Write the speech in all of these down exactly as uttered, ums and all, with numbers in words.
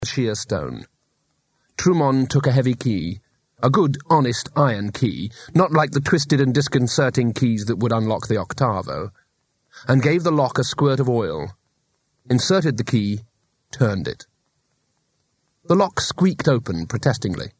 sheer stone. Trumon took a heavy key, a good, honest iron key, not like the twisted and disconcerting keys that would unlock the octavo, and gave the lock a squirt of oil, inserted the key, turned it. The lock squeaked open protestingly.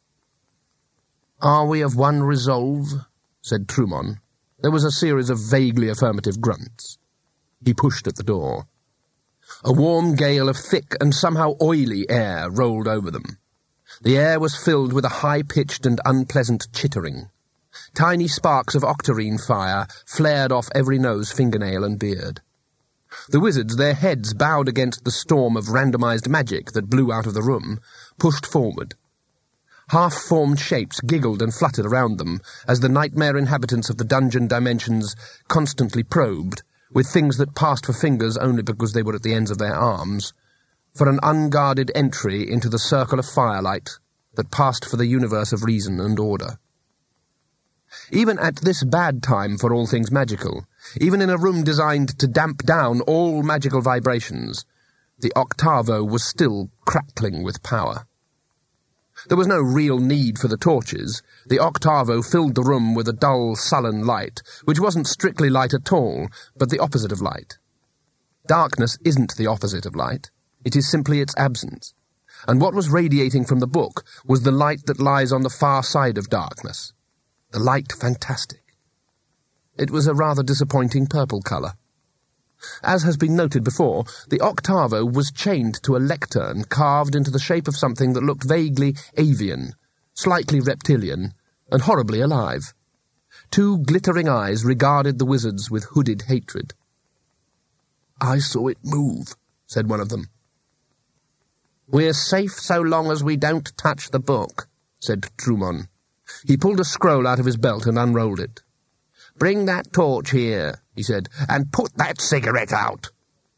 "Are we of one resolve?" said Trumon. There was a series of vaguely affirmative grunts. He pushed at the door. A warm gale of thick and somehow oily air rolled over them. The air was filled with a high-pitched and unpleasant chittering. Tiny sparks of octarine fire flared off every nose, fingernail, and beard. The wizards, their heads bowed against the storm of randomized magic that blew out of the room, pushed forward. Half-formed shapes giggled and fluttered around them as the nightmare inhabitants of the dungeon dimensions constantly probed, with things that passed for fingers only because they were at the ends of their arms, for an unguarded entry into the circle of firelight that passed for the universe of reason and order. Even at this bad time for all things magical, even in a room designed to damp down all magical vibrations, the octavo was still crackling with power. There was no real need for the torches. The octavo filled the room with a dull, sullen light, which wasn't strictly light at all, but the opposite of light. Darkness isn't the opposite of light. It is simply its absence. And what was radiating from the book was the light that lies on the far side of darkness. The light fantastic. It was a rather disappointing purple colour. As has been noted before, the octavo was chained to a lectern carved into the shape of something that looked vaguely avian, slightly reptilian, and horribly alive. Two glittering eyes regarded the wizards with hooded hatred. "I saw it move," said one of them. "We're safe so long as we don't touch the book," said Trumon. He pulled a scroll out of his belt and unrolled it. "Bring that torch here," he said, "and put that cigarette out."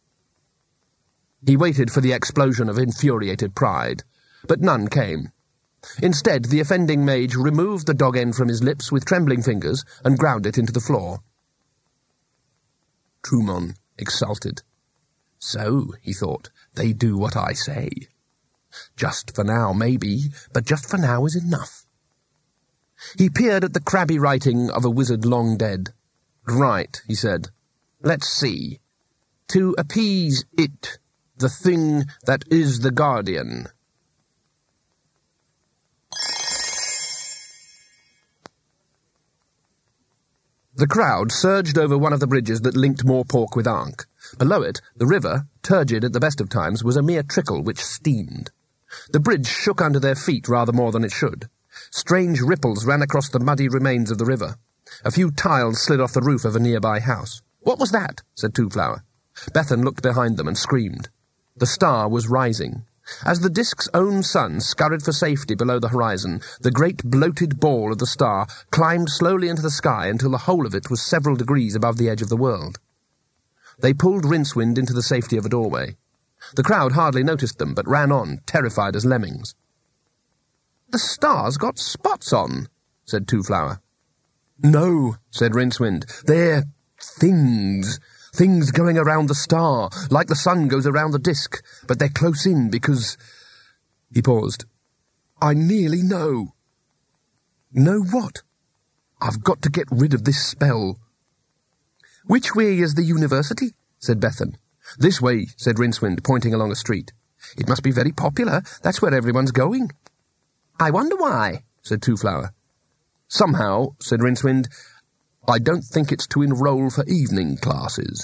He waited for the explosion of infuriated pride, but none came. Instead, the offending mage removed the dog end from his lips with trembling fingers and ground it into the floor. Trumon exulted. "So," he thought, "they do what I say. Just for now, maybe, but just for now is enough." He peered at the crabby writing of a wizard long dead. "Right," he said. "Let's see. To appease it, the thing that is the guardian." The crowd surged over one of the bridges that linked Moorpork with Ankh. Below it, the river, turgid at the best of times, was a mere trickle which steamed. The bridge shook under their feet rather more than it should. Strange ripples ran across the muddy remains of the river. A few tiles slid off the roof of a nearby house. "What was that?" said Twoflower. Bethan looked behind them and screamed. The star was rising. As the disk's own sun scurried for safety below the horizon, the great bloated ball of the star climbed slowly into the sky until the whole of it was several degrees above the edge of the world. They pulled Rincewind into the safety of a doorway. The crowd hardly noticed them, but ran on, terrified as lemmings. "The star's got spots on," said Twoflower. "No," said Rincewind. "They're things. Things going around the star, like the sun goes around the disk, but they're close in because—" He paused. "I nearly know." "Know what?" "I've got to get rid of this spell." "Which way is the university?" said Bethan. "This way," said Rincewind, pointing along a street. "It must be very popular. That's where everyone's going." "I wonder why," said Twoflower. "Somehow," said Rincewind, "I don't think it's to enroll for evening classes."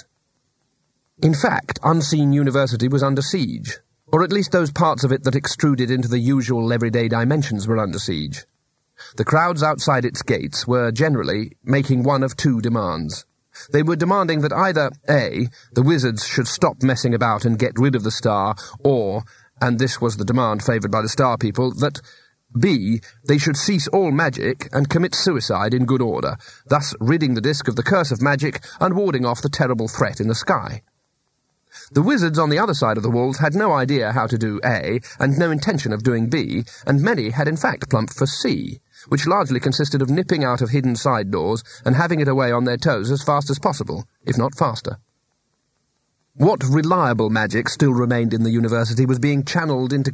In fact, Unseen University was under siege, or at least those parts of it that extruded into the usual everyday dimensions were under siege. The crowds outside its gates were, generally, making one of two demands. They were demanding that either, A, the wizards should stop messing about and get rid of the star, or, and this was the demand favoured by the star people, that B, they should cease all magic and commit suicide in good order, thus ridding the disk of the curse of magic and warding off the terrible threat in the sky. The wizards on the other side of the walls had no idea how to do A, and no intention of doing B, and many had in fact plumped for C, which largely consisted of nipping out of hidden side doors and having it away on their toes as fast as possible, if not faster. What reliable magic still remained in the university was being channeled into